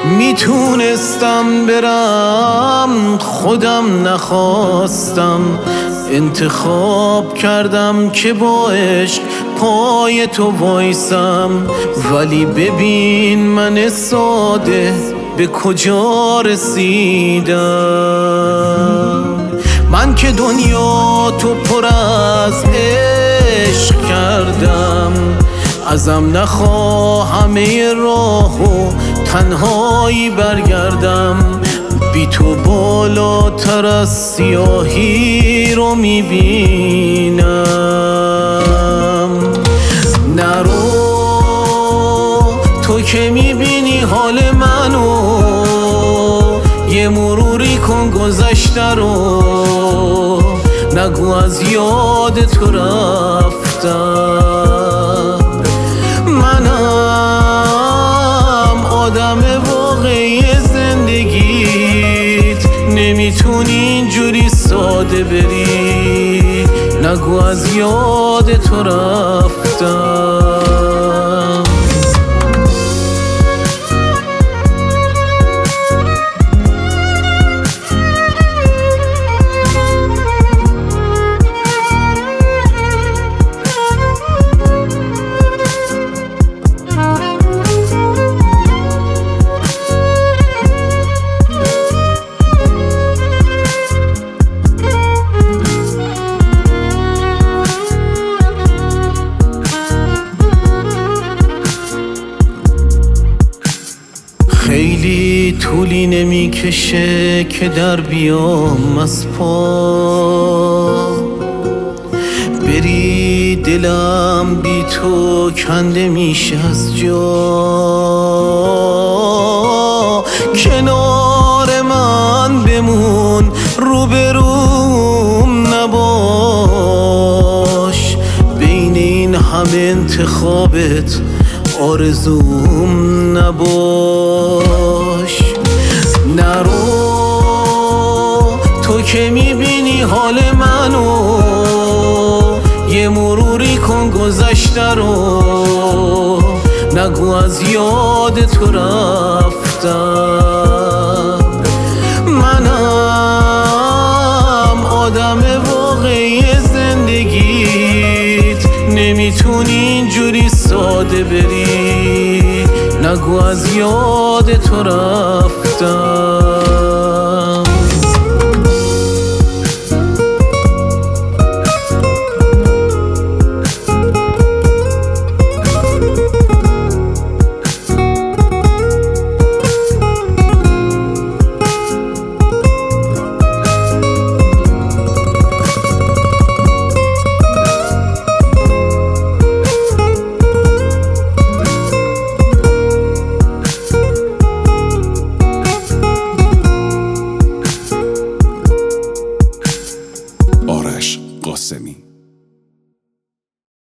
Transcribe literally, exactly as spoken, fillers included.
میتونستم برم خودم نخواستم، انتخاب کردم که با عشق پای تو وایسم. ولی ببین من ساده به کجا رسیدم. من که دنیا تو پر از عشق کردم، ازم نخواه همه راهو تنهایی برگردم. بی تو بالاتر از سیاهی رو میبینم. نرو تو که میبینی حال منو، یه مروری کن گذشته رو، نگو از یاد تو رفتم. منم آدم واقعی زندگیت، نمیتونی اینجوری ساده بری، نگو از یاد تو رفتم. خیلی طولی نمیکشه که در بیام از پا، بری دلم بی تو کنده میشه از جا. کنار من بمون، روبروم نباش، بین این همه انتخابت آرزوم نباش. نرو تو که میبینی حال منو، یه مروری کن گذشته رو، نگو از یاد تو رفتم. منم آدم واقعی زندگیت، نمیتونی اینجوری ساده بری، نگو از یاد تو رفتم.